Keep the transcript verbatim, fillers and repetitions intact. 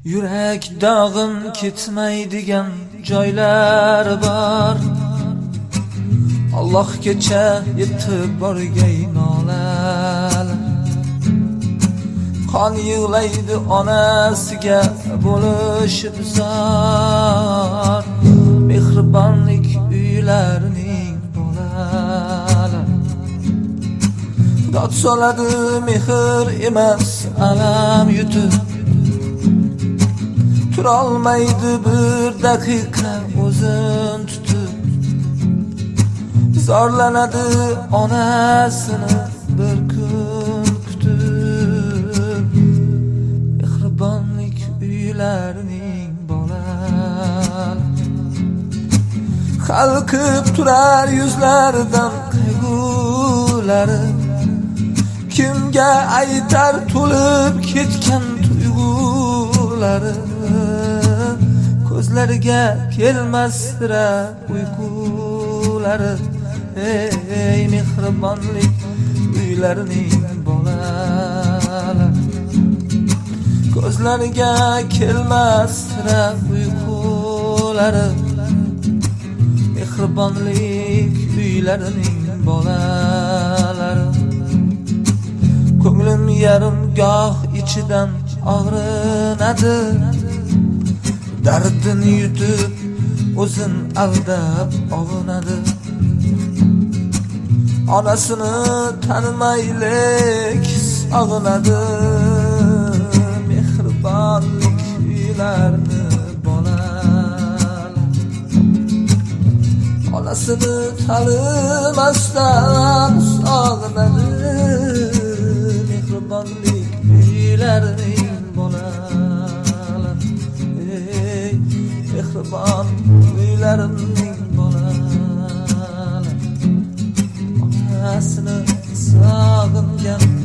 Yurak dog'im ketmaydigan joylar bor. Allohgacha yetib borgay nolalar. Qon yig'laydi onasiga bo'lishib zor. Mehribonlik uylarining bolalari. Dod soladi mehr emas alam yutib. Turolmaydi bir daqiqa o'zin tutib. Zorlanadi onasini bir kun kutib. Mehribonlik uylarining bolalari. Qalqib turar yuzlaridan qayg'ulari. Kimga aytar to'lib ketgan tuyg'ulari. Ko'zlariga kelmasdira uyqulari. Ey mehribonlik uylarining bolalari. Ko'zlariga kelmasdira uyqulari. Mehribonlik uylarining bolalari. Ko'nglim yarim goh ichidan og'rinadi. Dardini yutib o'zin aldab ovunadi. Onasini tanimaylik sog'inadi. Mehribonlik uylarini bolalar. Onasini tanimasdan sog'inadi. Mehribonlik uylarining bolalar. Ey mehribon uylarimning bolalar. Onasini sog'ingan